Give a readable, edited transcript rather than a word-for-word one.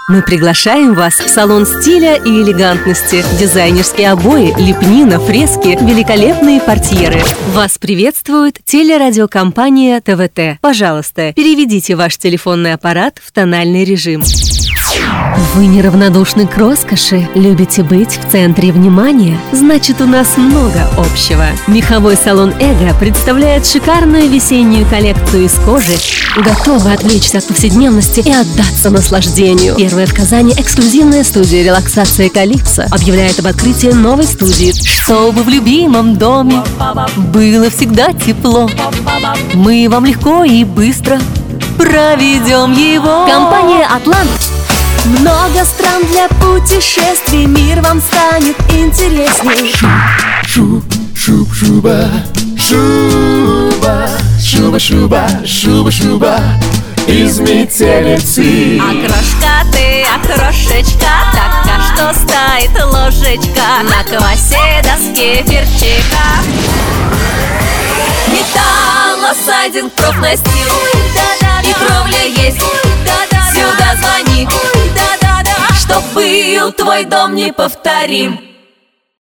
Мы приглашаем вас в салон стиля и элегантности. Дизайнерские обои, лепнина, фрески, великолепные портьеры. Вас приветствует телерадиокомпания ТВТ. Пожалуйста, переведите ваш телефонный аппарат в тональный режим. Вы неравнодушны к роскоши, любите быть в центре внимания? Значит, у нас много общего. Меховой салон «Эго» представляет шикарную весеннюю коллекцию из кожи. Готовы отвлечься от повседневности и отдаться наслаждению. Первая в Казани эксклюзивная студия релаксации «Калипсо» объявляет об открытии новой студии. Чтобы в любимом доме было всегда тепло, мы вам легко и быстро проведем его. Компания «Атлант». Много стран для путешествий, мир вам станет интересней. Шуба, из метелицы. Окрошка ты, окрошечка, так, а что стоит ложечка на квасе да с кефирчика? Металлос один профнастил, и кровля есть, сюда звони, чтоб был твой дом неповторим.